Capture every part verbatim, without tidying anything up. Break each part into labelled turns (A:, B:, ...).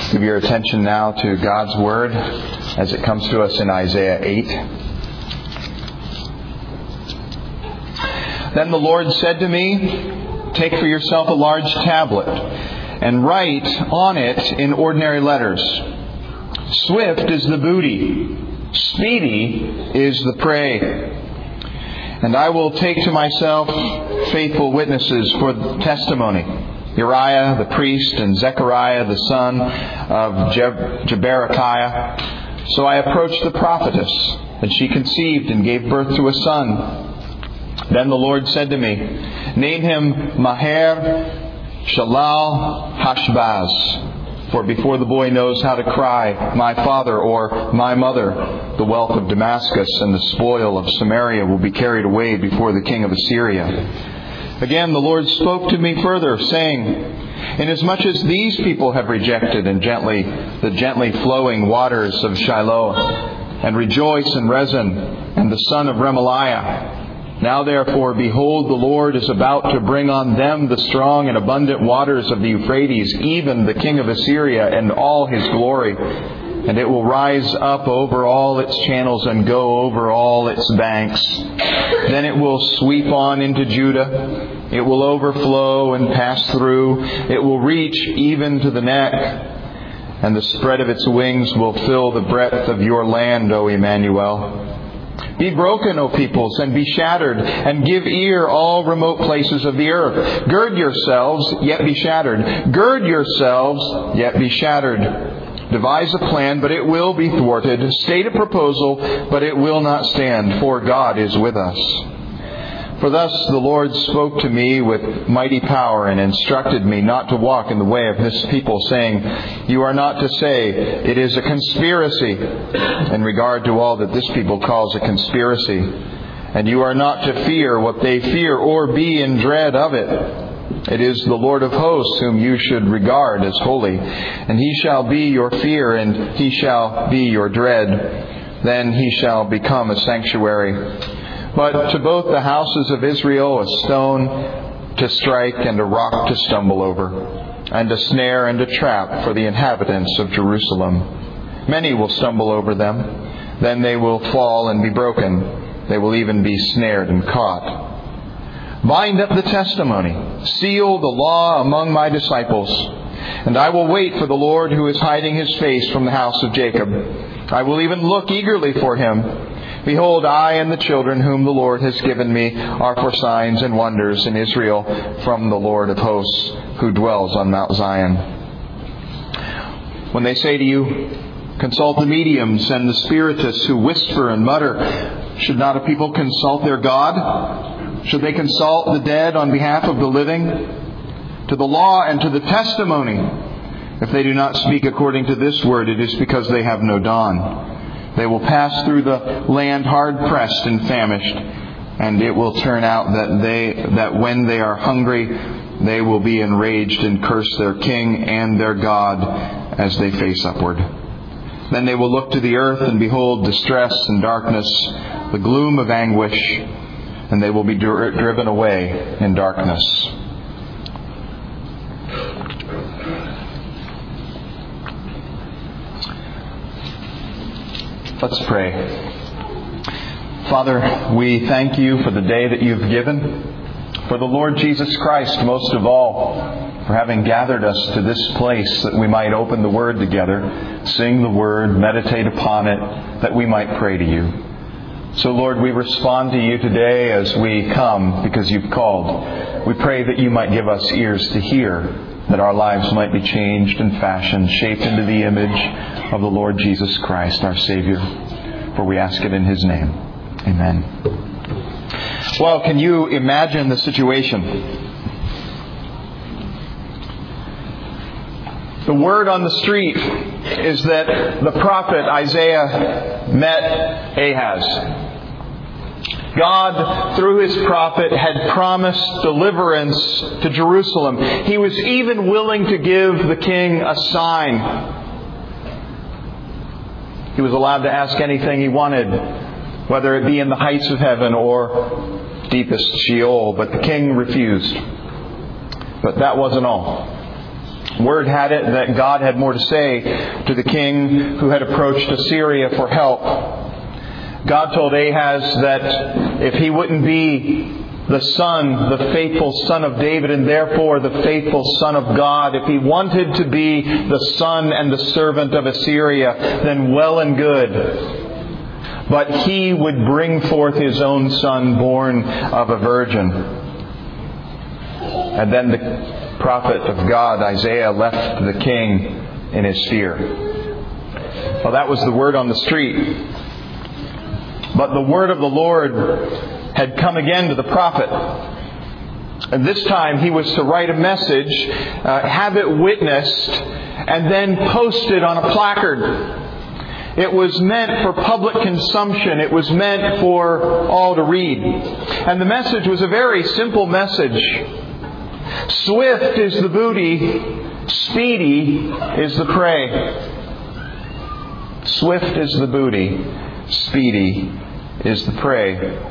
A: Give your attention now to God's Word as it comes to us in Isaiah eight. Then the Lord said to me, "Take for yourself a large tablet and write on it in ordinary letters. Swift is the booty, speedy is the prey. And I will take to myself faithful witnesses for testimony, Uriah the priest and Zechariah the son of Je- Jeberechiah. So I approached the prophetess, and she conceived and gave birth to a son. Then the Lord said to me, Name him Maher Shalal Hashbaz, for before the boy knows how to cry, my father or my mother, the wealth of Damascus and the spoil of Samaria will be carried away before the king of Assyria." Again, the Lord spoke to me further, saying, "Inasmuch as these people have rejected and gently the gently flowing waters of Shiloh, and rejoice in Rezin and the son of Remaliah, now therefore, behold, the Lord is about to bring on them the strong and abundant waters of the Euphrates, even the king of Assyria and all his glory. And it will rise up over all its channels and go over all its banks. Then it will sweep on into Judah. It will overflow and pass through. It will reach even to the neck. And the spread of its wings will fill the breadth of your land, O Emmanuel. Be broken, O peoples, and be shattered, and give ear, all remote places of the earth. Gird yourselves, yet be shattered. Gird yourselves, yet be shattered. Devise a plan, but it will be thwarted. State a proposal, but it will not stand, for God is with us. For thus the Lord spoke to me with mighty power and instructed me not to walk in the way of this people, saying, You are not to say, it is a conspiracy, in regard to all that this people calls a conspiracy. And you are not to fear what they fear, or be in dread of it. It is the Lord of hosts whom you should regard as holy, and He shall be your fear, and He shall be your dread. Then He shall become a sanctuary. But to both the houses of Israel a stone to strike and a rock to stumble over, and a snare and a trap for the inhabitants of Jerusalem. Many will stumble over them. Then they will fall and be broken. They will even be snared and caught. Bind up the testimony, seal the law among my disciples, and I will wait for the Lord who is hiding His face from the house of Jacob. I will even look eagerly for Him. Behold, I and the children whom the Lord has given me are for signs and wonders in Israel from the Lord of hosts, who dwells on Mount Zion. When they say to you, Consult the mediums and the spiritists who whisper and mutter, should not a people consult their God? Should they consult the dead on behalf of the living? To the law and to the testimony. If they do not speak according to this word, it is because they have no dawn. They will pass through the land hard-pressed and famished, and it will turn out that they that when they are hungry, they will be enraged and curse their king and their God as they face upward. Then they will look to the earth and behold distress and darkness, the gloom of anguish, and they will be dri- driven away in darkness. Let's pray. Father, we thank You for the day that You've given, for the Lord Jesus Christ most of all, for having gathered us to this place that we might open the Word together, sing the Word, meditate upon it, that we might pray to You. So, Lord, we respond to You today as we come because You've called. We pray that You might give us ears to hear, that our lives might be changed and fashioned, shaped into the image of the Lord Jesus Christ, our Savior. For we ask it in His name. Amen. Well, can you imagine the situation? The word on the street is that the prophet Isaiah met Ahaz. God, through His prophet, had promised deliverance to Jerusalem. He was even willing to give the king a sign. He was allowed to ask anything he wanted, whether it be in the heights of heaven or deepest Sheol, but the king refused. But that wasn't all. Word had it that God had more to say to the king who had approached Assyria for help. God told Ahaz that if he wouldn't be the son, the faithful son of David, and therefore the faithful son of God, if he wanted to be the son and the servant of Assyria, then well and good. But he would bring forth his own son, born of a virgin. And then the prophet of God, Isaiah, left the king in his fear. Well, that was the word on the street. But the word of the Lord had come again to the prophet. And this time he was to write a message, uh, have it witnessed, and then post it on a placard. It was meant for public consumption. It was meant for all to read. And the message was a very simple message. Swift is the booty, speedy is the prey. Swift is the booty, speedy is the prey.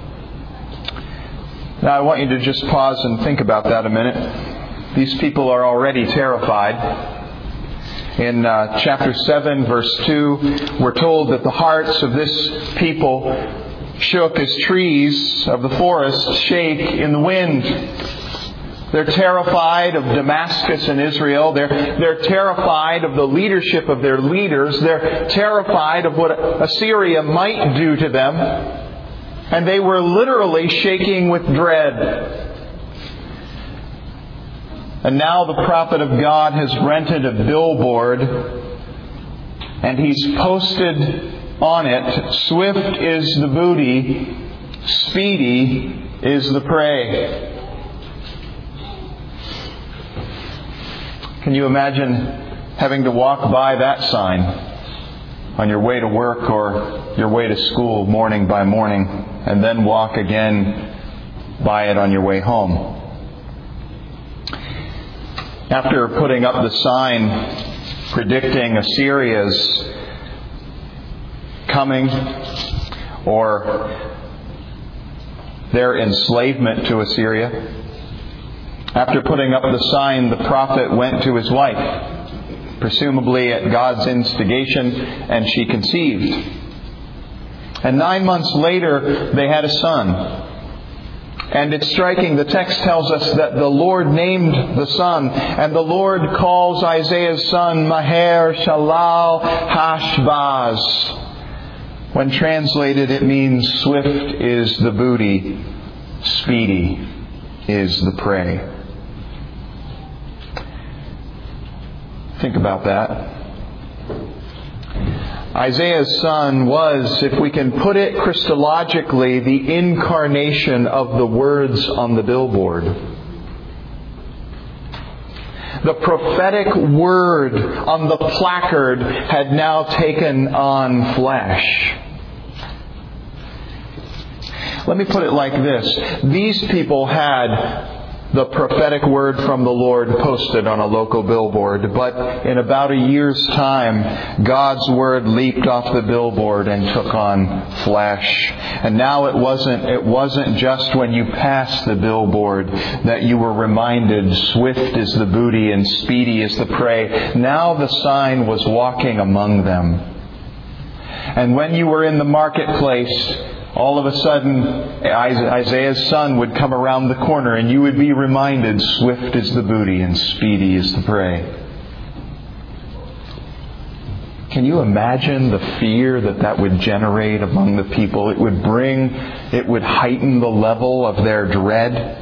A: Now I want you to just pause and think about that a minute. These people are already terrified. In uh, chapter seven, verse two, we're told that the hearts of this people shook as trees of the forest shake in the wind. They're terrified of Damascus and Israel. They're, they're terrified of the leadership of their leaders. They're terrified of what Assyria might do to them. And they were literally shaking with dread. And now the prophet of God has rented a billboard, and he's posted on it, "Swift is the booty, speedy is the prey." Can you imagine having to walk by that sign on your way to work or your way to school morning by morning, and then walk again by it on your way home? After putting up the sign predicting Assyria's coming or their enslavement to Assyria, after putting up the sign, the prophet went to his wife, presumably at God's instigation, and she conceived. And nine months later, they had a son. And it's striking, the text tells us that the Lord named the son, and the Lord calls Isaiah's son Maher Shalal Hashbaz. When translated, it means swift is the booty, speedy is the prey. Think about that. Isaiah's son was, if we can put it Christologically, the incarnation of the words on the billboard. The prophetic word on the placard had now taken on flesh. Let me put it like this. These people had the prophetic word from the Lord posted on a local billboard, but in about a year's time, God's word leaped off the billboard and took on flesh. And now it wasn't, it wasn't just when you passed the billboard that you were reminded, swift is the booty and speedy is the prey. Now the sign was walking among them. And when you were in the marketplace, all of a sudden, Isaiah's son would come around the corner and you would be reminded, swift is the booty and speedy is the prey. Can you imagine the fear that that would generate among the people? It would bring, it would heighten the level of their dread.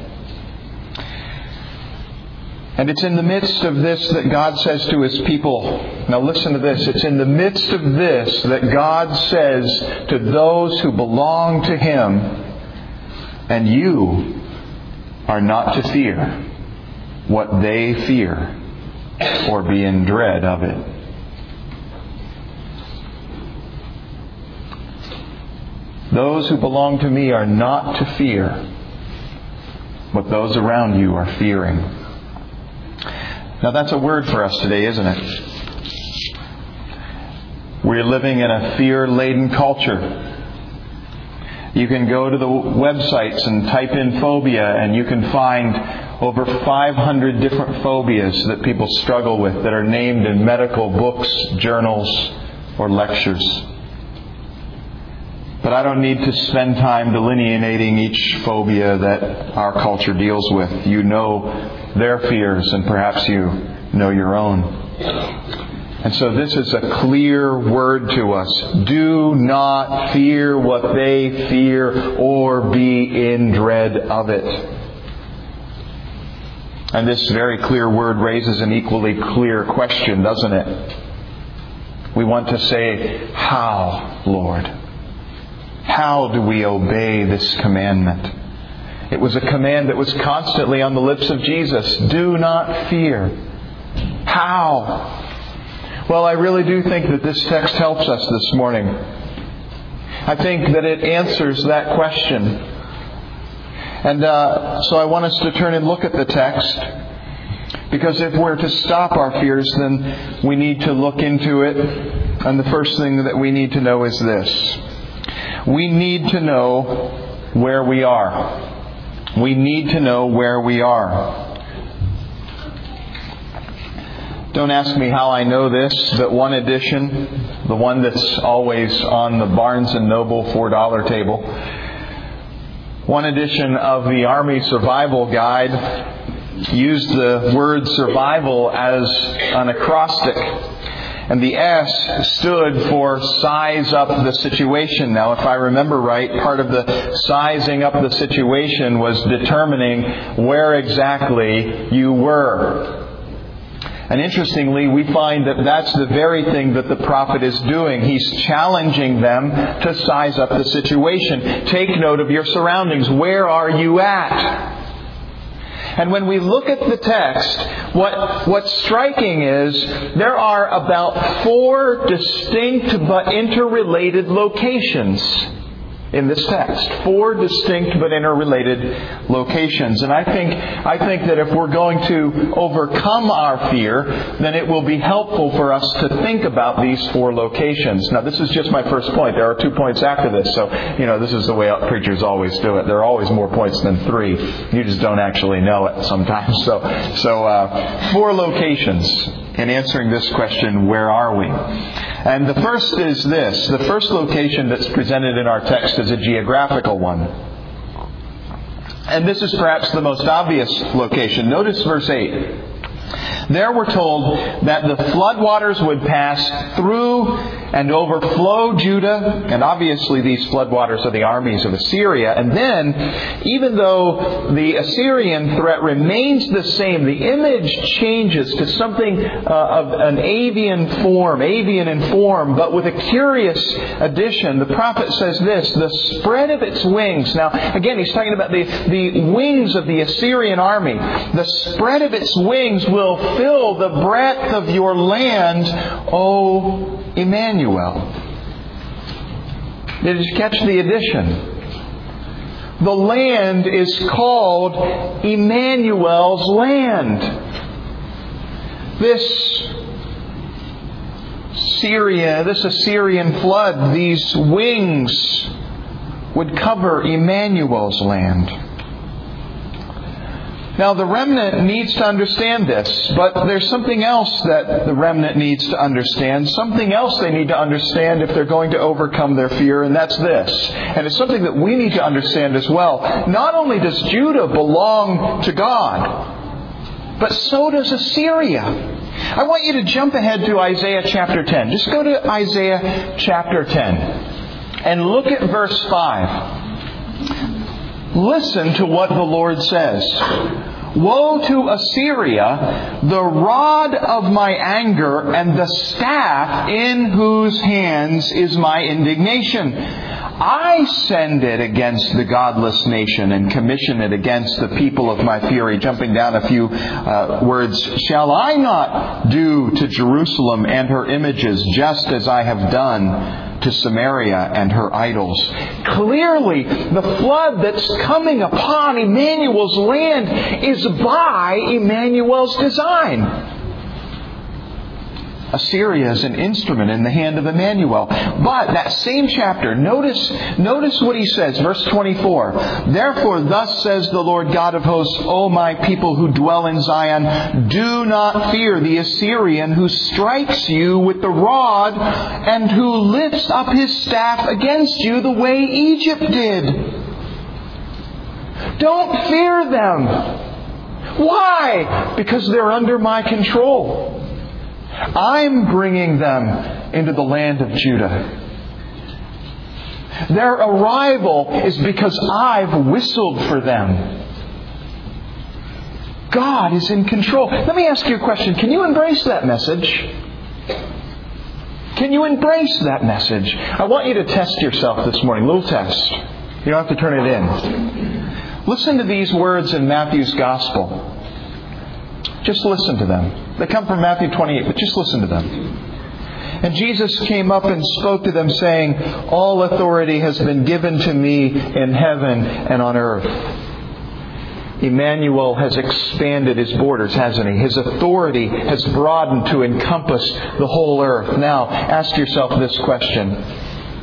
A: And it's in the midst of this that God says to His people, now listen to this, it's in the midst of this that God says to those who belong to Him, and you are not to fear what they fear or be in dread of it. Those who belong to me are not to fear what those around you are fearing. Now that's a word for us today, isn't it? We're living in a fear-laden culture. You can go to the websites and type in phobia and you can find over five hundred different phobias that people struggle with that are named in medical books, journals, or lectures. But I don't need to spend time delineating each phobia that our culture deals with. You know their fears, and perhaps you know your own. And so this is a clear word to us. Do not fear what they fear, or be in dread of it. And this very clear word raises an equally clear question, doesn't it? We want to say, how, Lord? How do we obey this commandment? It was a command that was constantly on the lips of Jesus. Do not fear. How? Well, I really do think that this text helps us this morning. I think that it answers that question. And uh, so I want us to turn and look at the text. Because if we're to stop our fears, then we need to look into it. And the first thing that we need to know is this. We need to know where we are. We need to know where we are. Don't ask me how I know this, but one edition, the one that's always on the Barnes and Noble four dollar table, one edition of the Army Survival Guide used the word survival as an acrostic. And the S stood for size up the situation. Now, if I remember right, part of the sizing up the situation was determining where exactly you were. And interestingly, we find that that's the very thing that the prophet is doing. He's challenging them to size up the situation. Take note of your surroundings. Where are you at? And when we look at the text, what what's striking is there are about four distinct but interrelated locations in this text. Four distinct but interrelated locations. And I think I think that if we're going to overcome our fear, then it will be helpful for us to think about these four locations. Now, this is just my first point. There are two points after this. So, you know, this is the way preachers always do it. There are always more points than three. You just don't actually know it sometimes. So, so uh, four locations in answering this question, where are we? And the first is this. The first location that's presented in our text is a geographical one. And this is perhaps the most obvious location. Notice verse eight. There we're told that the floodwaters would pass through and overflow Judah. And obviously these floodwaters are the armies of Assyria. And then, even though the Assyrian threat remains the same, the image changes to something uh, of an avian form, avian in form, but with a curious addition. The prophet says this, the spread of its wings. Now, again, he's talking about the, the wings of the Assyrian army. The spread of its wings will fill the breadth of your land, O Emmanuel. Did you catch the addition? The land is called Emmanuel's land. This Syria, this Assyrian flood, these wings would cover Emmanuel's land. Now, the remnant needs to understand this, but there's something else that the remnant needs to understand. Something else they need to understand if they're going to overcome their fear, and that's this. And it's something that we need to understand as well. Not only does Judah belong to God, but so does Assyria. I want you to jump ahead to Isaiah chapter ten. Just go to Isaiah chapter ten and look at verse five. Listen to what the Lord says. Woe to Assyria, the rod of my anger and the staff in whose hands is my indignation. I send it against the godless nation and commission it against the people of my fury. Jumping down a few uh, words. Shall I not do to Jerusalem and her images just as I have done to Samaria and her idols? Clearly, the flood that's coming upon Emmanuel's land is by Emmanuel's design. Assyria is an instrument in the hand of Emmanuel. But that same chapter, notice, notice what he says, verse twenty-four. Therefore, thus says the Lord God of hosts, O my people who dwell in Zion, do not fear the Assyrian who strikes you with the rod and who lifts up his staff against you the way Egypt did. Don't fear them. Why? Because they're under my control. I'm bringing them into the land of Judah. Their arrival is because I've whistled for them. God is in control. Let me ask you a question. Can you embrace that message? Can you embrace that message? I want you to test yourself this morning. Little test. You don't have to turn it in. Listen to these words in Matthew's Gospel. Just listen to them. They come from Matthew twenty-eight, but just listen to them. And Jesus came up and spoke to them, saying, all authority has been given to me in heaven and on earth. Emmanuel has expanded His borders, hasn't He? His authority has broadened to encompass the whole earth. Now, ask yourself this question.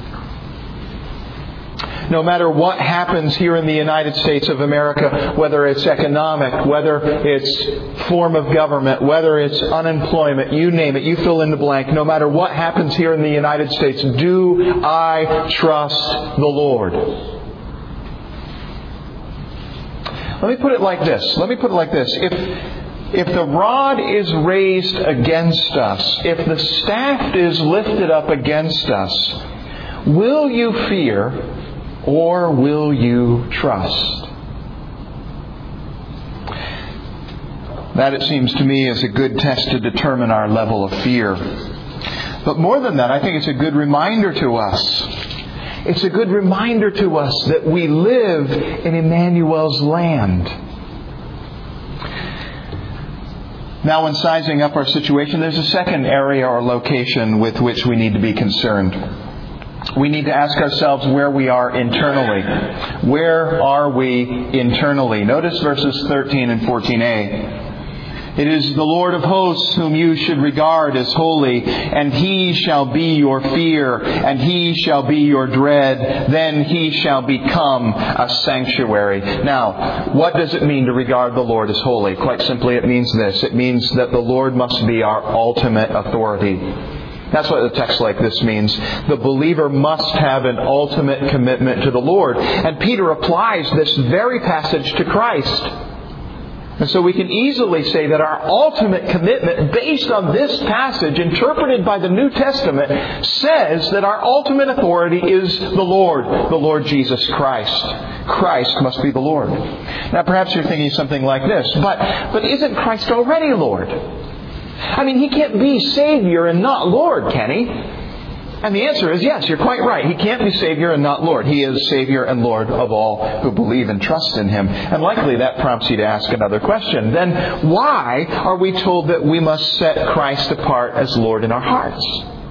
A: No matter what happens here in the United States of America, whether it's economic, whether it's form of government, whether it's unemployment, you name it, you fill in the blank. No matter what happens here in the United States, do I trust the Lord? Let me put it like this. Let me put it like this. If, if the rod is raised against us, if the staff is lifted up against us, will you fear or will you trust? That, it seems to me, is a good test to determine our level of fear. But more than that, I think it's a good reminder to us. It's a good reminder to us that we live in Emmanuel's land. Now, in sizing up our situation, there's a second area or location with which we need to be concerned. We need to ask ourselves where we are internally. Where are we internally? Notice verses thirteen and fourteen a. It is the Lord of hosts whom you should regard as holy, and He shall be your fear, and He shall be your dread. Then He shall become a sanctuary. Now, what does it mean to regard the Lord as holy? Quite simply, it means this. It means that the Lord must be our ultimate authority. That's what a text like this means. The believer must have an ultimate commitment to the Lord. And Peter applies this very passage to Christ. And so we can easily say that our ultimate commitment, based on this passage, interpreted by the New Testament, says that our ultimate authority is the Lord, the Lord Jesus Christ. Christ must be the Lord. Now perhaps you're thinking something like this, but, but isn't Christ already Lord? I mean, He can't be Savior and not Lord, can He? And the answer is yes, you're quite right. He can't be Savior and not Lord. He is Savior and Lord of all who believe and trust in Him. And likely that prompts you to ask another question. Then why are we told that we must set Christ apart as Lord in our hearts?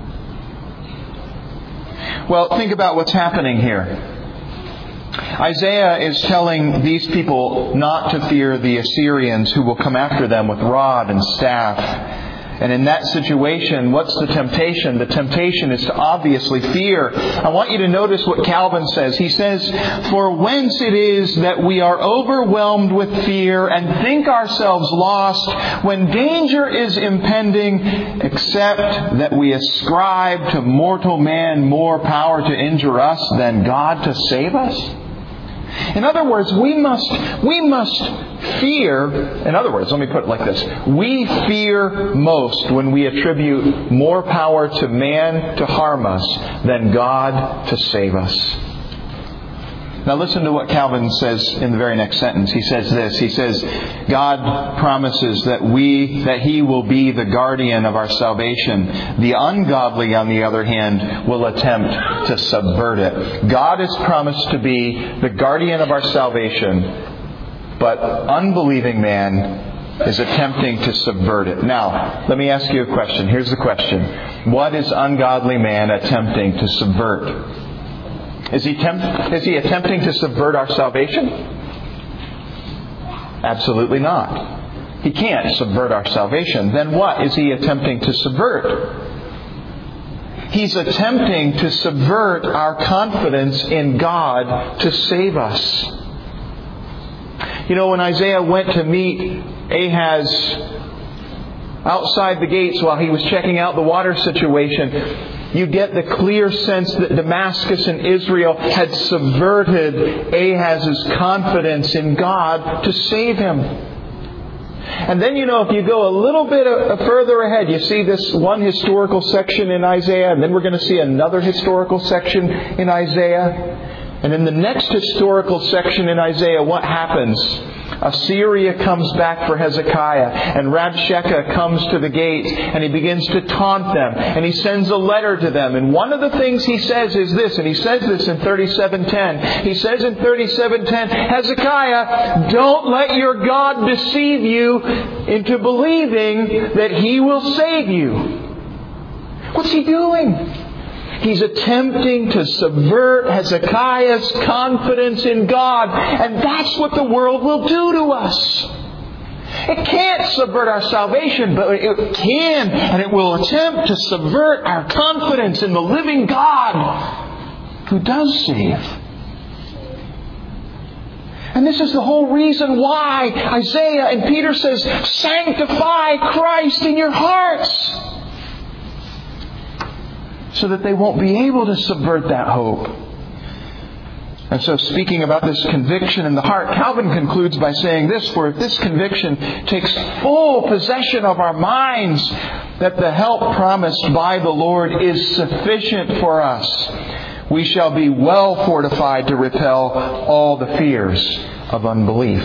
A: Well, think about what's happening here. Isaiah is telling these people not to fear the Assyrians who will come after them with rod and staff. And in that situation, what's the temptation? The temptation is to obviously fear. I want you to notice what Calvin says. He says, "For whence it is that we are overwhelmed with fear and think ourselves lost when danger is impending, except that we ascribe to mortal man more power to injure us than God to save us?" In other words, we must, we must fear, in other words, let me put it like this. We fear most when we attribute more power to man to harm us than God to save us. Now listen to what Calvin says in the very next sentence. He says this. He says, God promises that we, that He will be the guardian of our salvation. The ungodly, on the other hand, will attempt to subvert it. God is promised to be the guardian of our salvation, but unbelieving man is attempting to subvert it. Now, let me ask you a question. Here's the question. What is ungodly man attempting to subvert? Is he, tempt, is he attempting to subvert our salvation? Absolutely not. He can't subvert our salvation. Then what is He attempting to subvert? He's attempting to subvert our confidence in God to save us. You know, when Isaiah went to meet Ahaz outside the gates while he was checking out the water situation, you get the clear sense that Damascus and Israel had subverted Ahaz's confidence in God to save him. And then, you know, if you go a little bit further ahead, you see this one historical section in Isaiah, and then we're going to see another historical section in Isaiah. And in the next historical section in Isaiah, what happens? Assyria comes back for Hezekiah, and Rabshakeh comes to the gate, and he begins to taunt them, and he sends a letter to them. And one of the things he says is this, and he says this in thirty-seven ten. He says in thirty-seven ten, Hezekiah, don't let your God deceive you into believing that He will save you. What's he doing? He's attempting to subvert Hezekiah's confidence in God. And that's what the world will do to us. It can't subvert our salvation, but it can, and it will attempt to subvert our confidence in the living God who does save. And this is the whole reason why Isaiah and Peter says, sanctify Christ in your hearts, so that they won't be able to subvert that hope. And so, speaking about this conviction in the heart, Calvin concludes by saying this, for if this conviction takes full possession of our minds, that the help promised by the Lord is sufficient for us, we shall be well fortified to repel all the fears of unbelief.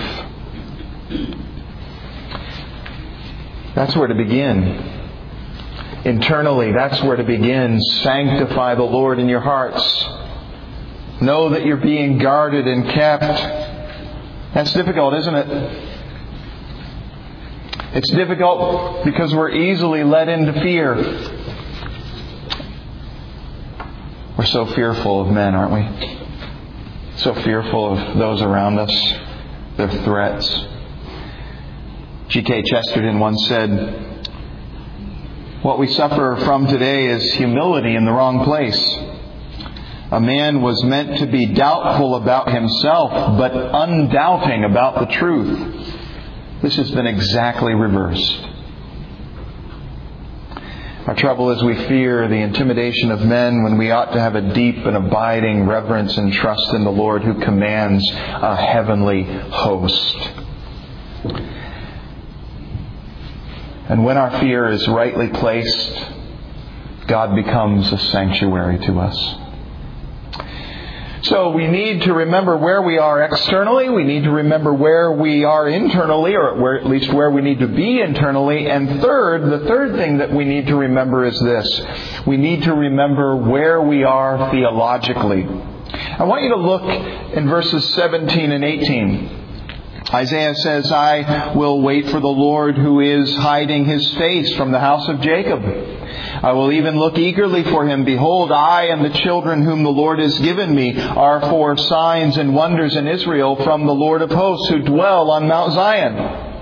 A: That's where to begin. Internally, that's where to begin. Sanctify the Lord in your hearts. Know that you're being guarded and kept. That's difficult, isn't it? It's difficult because we're easily led into fear. We're so fearful of men, aren't we? So fearful of those around us, their threats. G K Chesterton once said, what we suffer from today is humility in the wrong place. A man was meant to be doubtful about himself, but undoubting about the truth. This has been exactly reversed. Our trouble is we fear the intimidation of men when we ought to have a deep and abiding reverence and trust in the Lord who commands a heavenly host. And when our fear is rightly placed, God becomes a sanctuary to us. So we need to remember where we are externally. We need to remember where we are internally, or where, at least where we need to be internally. And third, the third thing that we need to remember is this. We need to remember where we are theologically. I want you to look in verses seventeen and eighteen. Isaiah says, I will wait for the Lord who is hiding His face from the house of Jacob. I will even look eagerly for Him. Behold, I and the children whom the Lord has given me are for signs and wonders in Israel from the Lord of hosts who dwell on Mount Zion.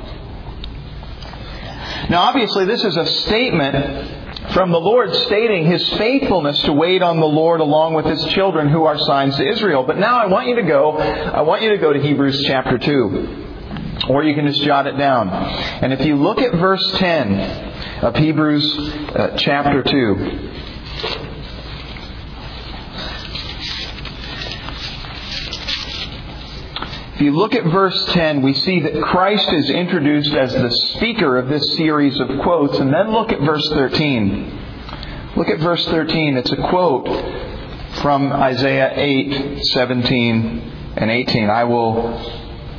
A: Now, obviously, this is a statement from the Lord stating His faithfulness to wait on the Lord along with His children who are signs to Israel. But now I want you to go, I want you to go to Hebrews chapter two. Or you can just jot it down. And if you look at verse ten of Hebrews uh, chapter two. If you look at verse ten, we see that Christ is introduced as the speaker of this series of quotes. And then look at verse thirteen. Look at verse thirteen. It's a quote from Isaiah eight, seventeen and eighteen. I will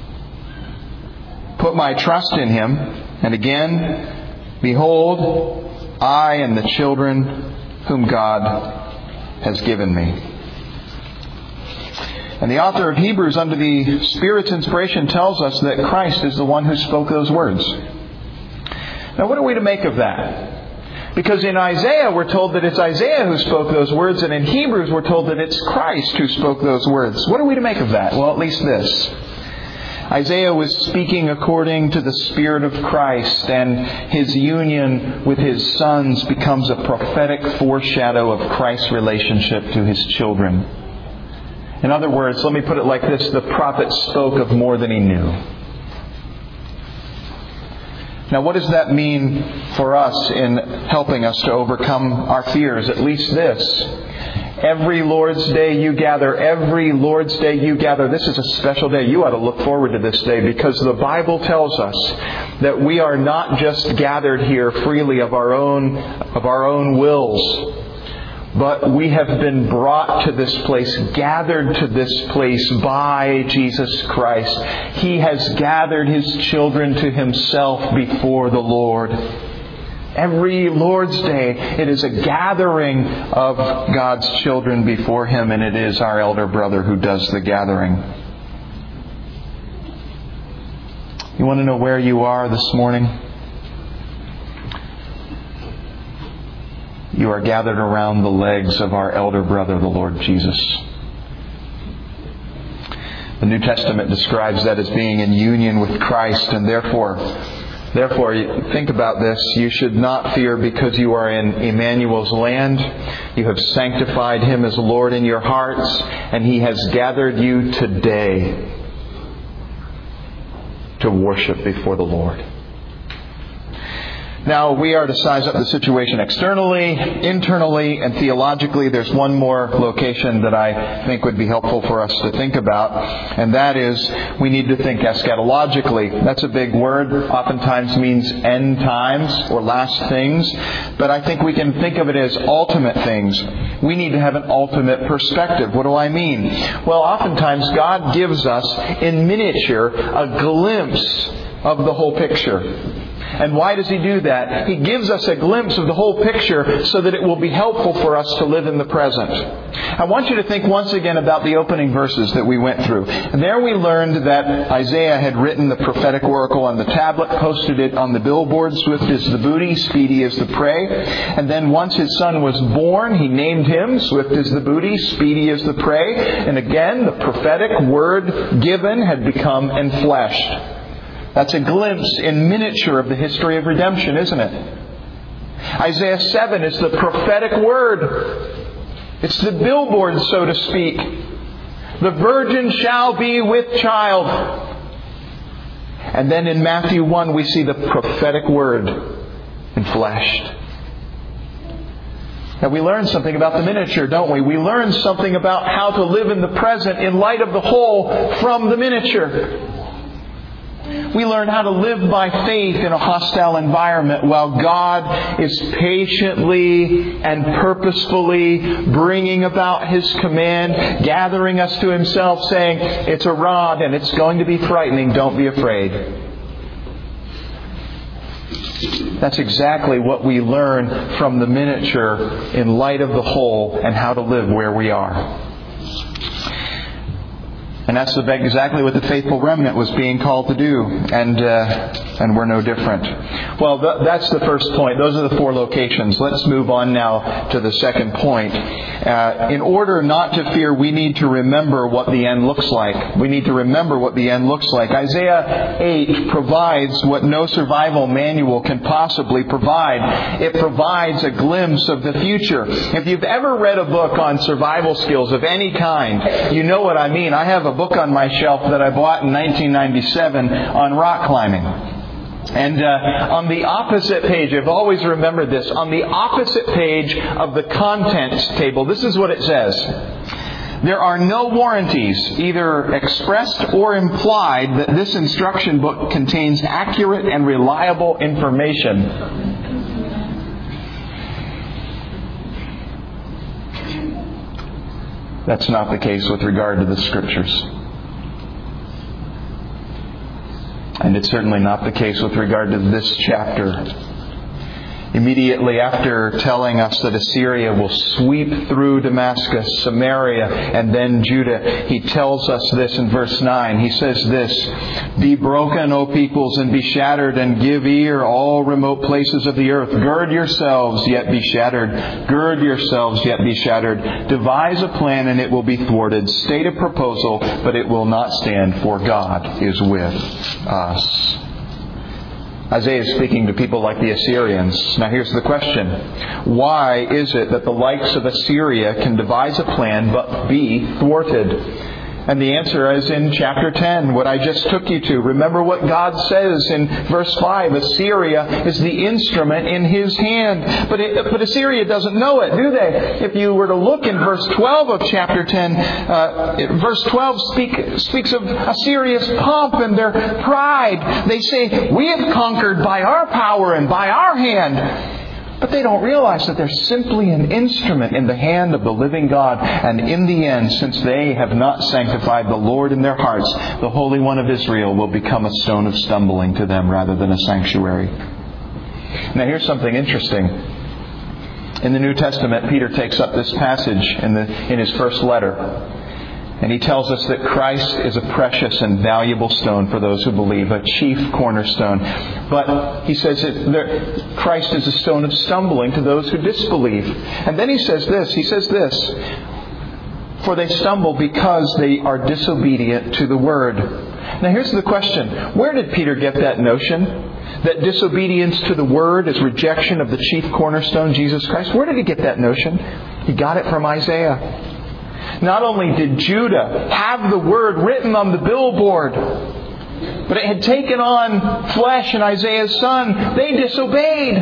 A: put my trust in Him. And again, behold, I and the children whom God has given me. And the author of Hebrews, under the Spirit's inspiration, tells us that Christ is the one who spoke those words. Now, what are we to make of that? Because in Isaiah, we're told that it's Isaiah who spoke those words, and in Hebrews, we're told that it's Christ who spoke those words. What are we to make of that? Well, at least this. Isaiah was speaking according to the Spirit of Christ, and his union with his sons becomes a prophetic foreshadow of Christ's relationship to his children. In other words, let me put it like this: the prophet spoke of more than he knew. Now, what does that mean for us in helping us to overcome our fears? At least this: every Lord's Day you gather, every Lord's Day you gather. This is a special day. You ought to look forward to this day, because the Bible tells us that we are not just gathered here freely of our own, of our own wills, but we have been brought to this place, gathered to this place by Jesus Christ. He has gathered His children to Himself before the Lord. Every Lord's Day, it is a gathering of God's children before Him, and it is our elder brother who does the gathering. You want to know where you are this morning? You are gathered around the legs of our elder brother, the Lord Jesus. The New Testament describes that as being in union with Christ, and therefore, therefore, think about this. You should not fear because you are in Emmanuel's land. You have sanctified Him as Lord in your hearts, and He has gathered you today to worship before the Lord. Now, we are to size up the situation externally, internally, and theologically. There's one more location that I think would be helpful for us to think about, and that is we need to think eschatologically. That's a big word. Oftentimes means end times or last things, but I think we can think of it as ultimate things. We need to have an ultimate perspective. What do I mean? Well, oftentimes God gives us in miniature a glimpse of the whole picture. And why does He do that? He gives us a glimpse of the whole picture so that it will be helpful for us to live in the present. I want you to think once again about the opening verses that we went through. And there we learned that Isaiah had written the prophetic oracle on the tablet, posted it on the billboard. Swift is the booty, speedy is the prey. And then once his son was born, he named him. Swift is the booty, speedy is the prey. And again, the prophetic word given had become enfleshed. That's a glimpse in miniature of the history of redemption, isn't it? Isaiah seven is the prophetic word. It's the billboard, so to speak. The virgin shall be with child. And then in Matthew one we see the prophetic word enfleshed. Now we learn something about the miniature, don't we? We learn something about how to live in the present in light of the whole from the miniature. We learn how to live by faith in a hostile environment while God is patiently and purposefully bringing about His command, gathering us to Himself, saying, it's a rod and it's going to be frightening, don't be afraid. That's exactly what we learn from the miniature in light of the whole and how to live where we are. And that's exactly what the faithful remnant was being called to do. And uh, and we're no different. Well, th- that's the first point. Those are the four locations. Let's move on now to the second point. Uh, in order not to fear, we need to remember what the end looks like. We need to remember what the end looks like. Isaiah eight provides what no survival manual can possibly provide. It provides a glimpse of the future. If you've ever read a book on survival skills of any kind, you know what I mean. I have a book on my shelf that I bought in nineteen ninety-seven on rock climbing. And uh, on the opposite page, I've always remembered this, on the opposite page of the contents table, this is what it says. There are no warranties, either expressed or implied, that this instruction book contains accurate and reliable information. That's not the case with regard to the Scriptures. And it's certainly not the case with regard to this chapter. Immediately after telling us that Assyria will sweep through Damascus, Samaria, and then Judah, he tells us this in verse nine. He says this, "Be broken, O peoples, and be shattered, and give ear, all remote places of the earth. Gird yourselves, yet be shattered. Gird yourselves, yet be shattered. Devise a plan, and it will be thwarted. State a proposal, but it will not stand, for God is with us." Isaiah is speaking to people like the Assyrians. Now here's the question. Why is it that the likes of Assyria can devise a plan but be thwarted? And the answer is in chapter ten, what I just took you to. Remember what God says in verse five. Assyria is the instrument in His hand. But it, but Assyria doesn't know it, do they? If you were to look in verse twelve of chapter ten, uh, verse twelve speak, speaks of Assyria's pomp and their pride. They say, "We have conquered by our power and by our hand." But they don't realize that they're simply an instrument in the hand of the living God. And in the end, since they have not sanctified the Lord in their hearts, the Holy One of Israel will become a stone of stumbling to them rather than a sanctuary. Now here's something interesting. In the New Testament, Peter takes up this passage in, the, in his first letter. And he tells us that Christ is a precious and valuable stone for those who believe, a chief cornerstone. But he says that Christ is a stone of stumbling to those who disbelieve. And then he says this, he says this, "For they stumble because they are disobedient to the word." Now here's the question. Where did Peter get that notion? That disobedience to the word is rejection of the chief cornerstone, Jesus Christ? Where did he get that notion? He got it from Isaiah. Not only did Judah have the word written on the billboard, but it had taken on flesh in Isaiah's son. They disobeyed.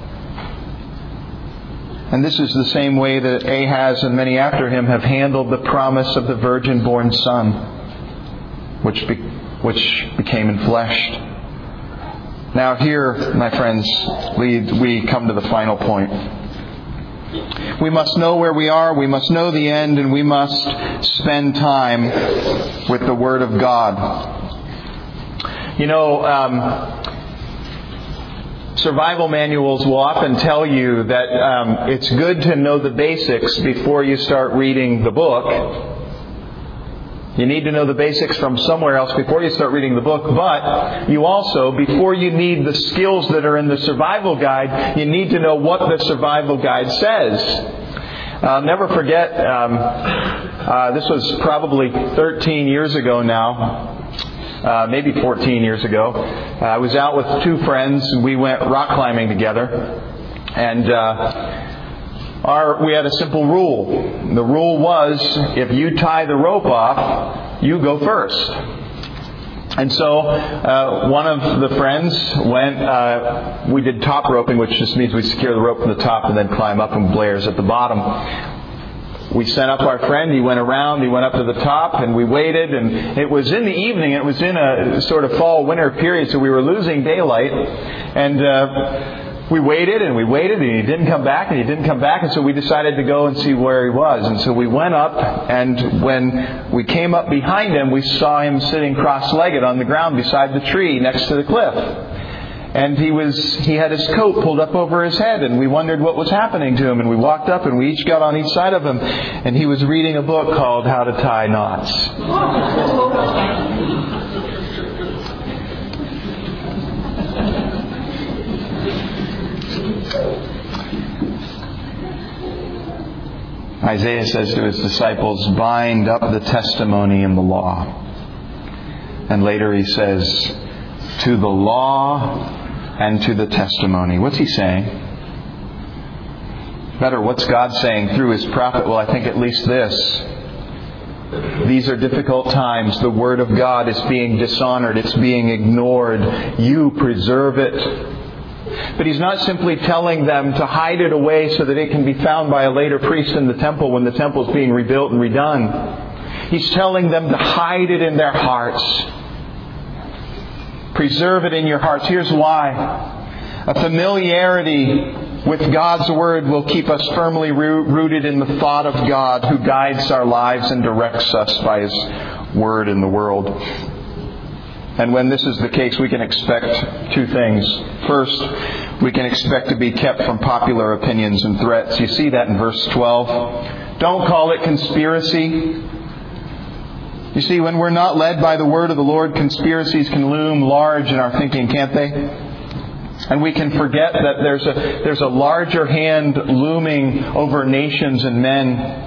A: And this is the same way that Ahaz and many after him have handled the promise of the virgin-born son, which be, which became enfleshed. Now here, my friends, we, we come to the final point. We must know where we are, we must know the end, and we must spend time with the Word of God. You know, um, survival manuals will often tell you that um, it's good to know the basics before you start reading the book. You need to know the basics from somewhere else before you start reading the book. But you also, before you need the skills that are in the survival guide, you need to know what the survival guide says. I'll never forget, um, uh, this was probably thirteen years ago now. Uh, maybe fourteen years ago. Uh, I was out with two friends and we went rock climbing together. And uh, our we had a simple rule. The rule was, if you tie the rope off, you go first. And so uh, one of the friends went, uh, we did top roping, which just means we secure the rope from the top and then climb up and Blair's at the bottom. We sent up our friend, he went around, he went up to the top, and we waited, and it was in the evening, it was in a sort of fall-winter period, so we were losing daylight, and uh, we waited, and we waited, and he didn't come back, and he didn't come back, and so we decided to go and see where he was, and so we went up, and when we came up behind him, we saw him sitting cross-legged on the ground beside the tree next to the cliff. And he was he had his coat pulled up over his head, and we wondered what was happening to him. And we walked up, and we each got on each side of him. And he was reading a book called How to Tie Knots. Isaiah says to his disciples, bind up the testimony in the law. And later he says, to the law and to the testimony. What's he saying? Better, what's God saying through His prophet? Well, I think at least this. These are difficult times. The Word of God is being dishonored. It's being ignored. You preserve it. But He's not simply telling them to hide it away so that it can be found by a later priest in the temple when the temple is being rebuilt and redone. He's telling them to hide it in their hearts. Preserve it in your hearts. Here's why. A familiarity with God's Word will keep us firmly rooted in the thought of God, who guides our lives and directs us by His Word in the world. And when this is the case, we can expect two things. First, We can expect to be kept from popular opinions and threats. You see that in verse twelve. Don't call it conspiracy. You see, when we're not led by the word of the Lord, conspiracies can loom large in our thinking, can't they? And we can forget that there's a there's a larger hand looming over nations and men.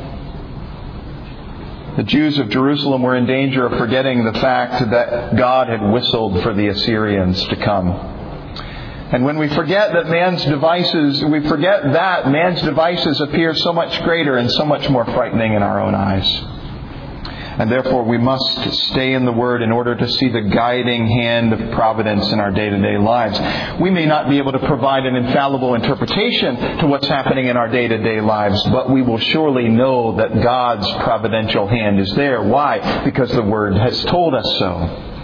A: The Jews of Jerusalem were in danger of forgetting the fact that God had whistled for the Assyrians to come. And when we forget that man's devices, we forget that man's devices appear so much greater and so much more frightening in our own eyes. And therefore we must stay in the Word in order to see the guiding hand of providence in our day-to-day lives. We may not be able to provide an infallible interpretation to what's happening in our day-to-day lives, but we will surely know that God's providential hand is there. Why? Because the Word has told us so.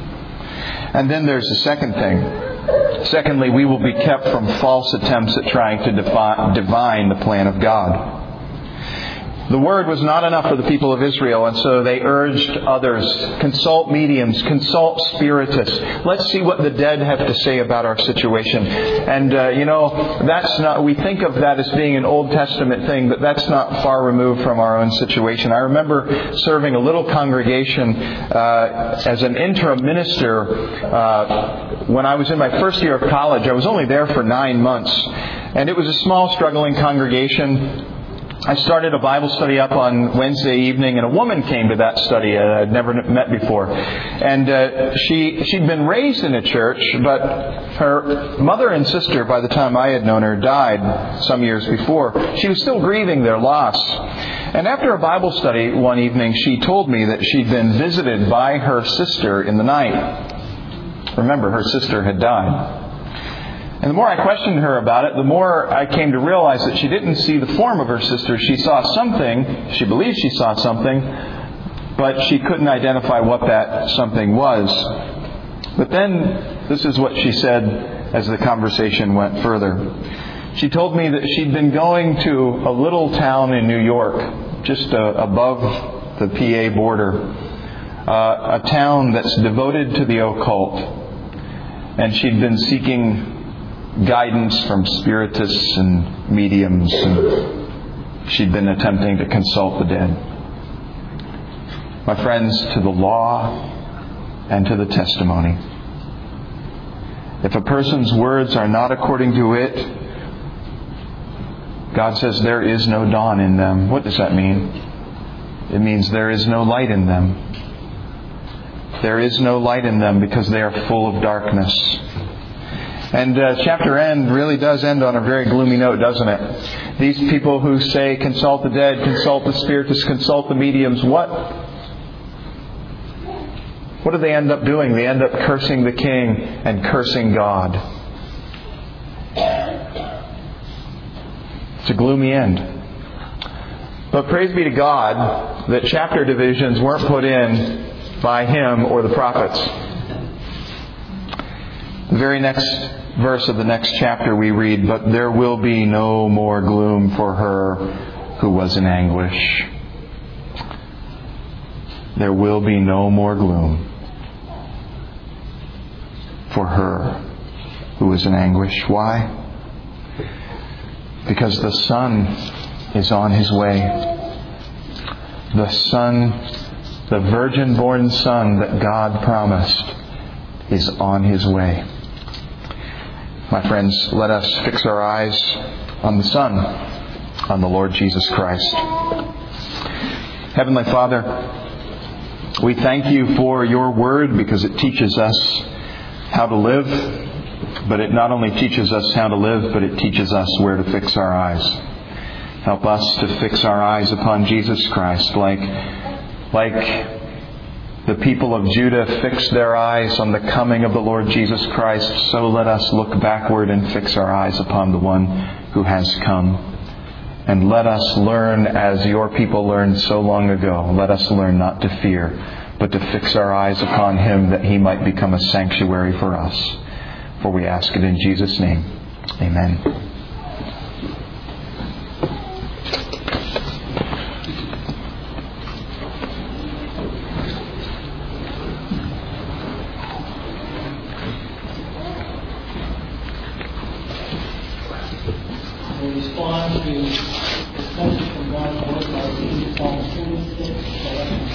A: And then there's the second thing. Secondly, we will be kept from false attempts at trying to defi- divine the plan of God. The word was not enough for the people of Israel, and so they urged others, consult mediums, consult spiritists. Let's see what the dead have to say about our situation. And, uh, you know, that's not, we think of that as being an Old Testament thing, but that's not far removed from our own situation. I remember serving a little congregation uh, as an interim minister uh, when I was in my first year of college. I was only there for nine months, and it was a small, struggling congregation. I started a Bible study up on Wednesday evening, and a woman came to that study I'd never met before. And uh, she, she'd been raised in a church, but her mother and sister, by the time I had known her, died some years before. She was still grieving their loss. And after a Bible study one evening, she told me that she'd been visited by her sister in the night. Remember, her sister had died. And the more I questioned her about it, the more I came to realize that she didn't see the form of her sister. She saw something. She believed she saw something, but she couldn't identify what that something was. But then, this is what she said as the conversation went further. She told me that she'd been going to a little town in New York, just uh, above the P A border, uh, a town that's devoted to the occult. And she'd been seeking guidance from spiritists and mediums, and she'd been attempting to consult the dead. My friends, to the law and to the testimony. If a person's words are not according to it, God says there is no dawn in them. What does that mean? It means there is no light in them. There is no light in them because they are full of darkness. And uh, chapter end really does end on a very gloomy note, doesn't it? These people who say, consult the dead, consult the spiritists, consult the mediums, what? What do they end up doing? They end up cursing the king and cursing God. It's a gloomy end. But praise be to God that chapter divisions weren't put in by him or the prophets. The very next verse of the next chapter we read, but there will be no more gloom for her who was in anguish. There will be no more gloom for her who was in anguish. Why? Because the Son is on His way. The Son, the virgin-born Son that God promised, is on His way. My friends, let us fix our eyes on the Son, on the Lord Jesus Christ. Heavenly Father, we thank You for Your Word because it teaches us how to live, but it not only teaches us how to live, but it teaches us where to fix our eyes. Help us to fix our eyes upon Jesus Christ like, like the people of Judah fixed their eyes on the coming of the Lord Jesus Christ, so let us look backward and fix our eyes upon the one who has come. And let us learn as Your people learned so long ago. Let us learn not to fear, but to fix our eyes upon Him that He might become a sanctuary for us. For we ask it in Jesus' name. Amen.
B: will respond to this message from God's Word by reading Psalm twenty-six, eleven.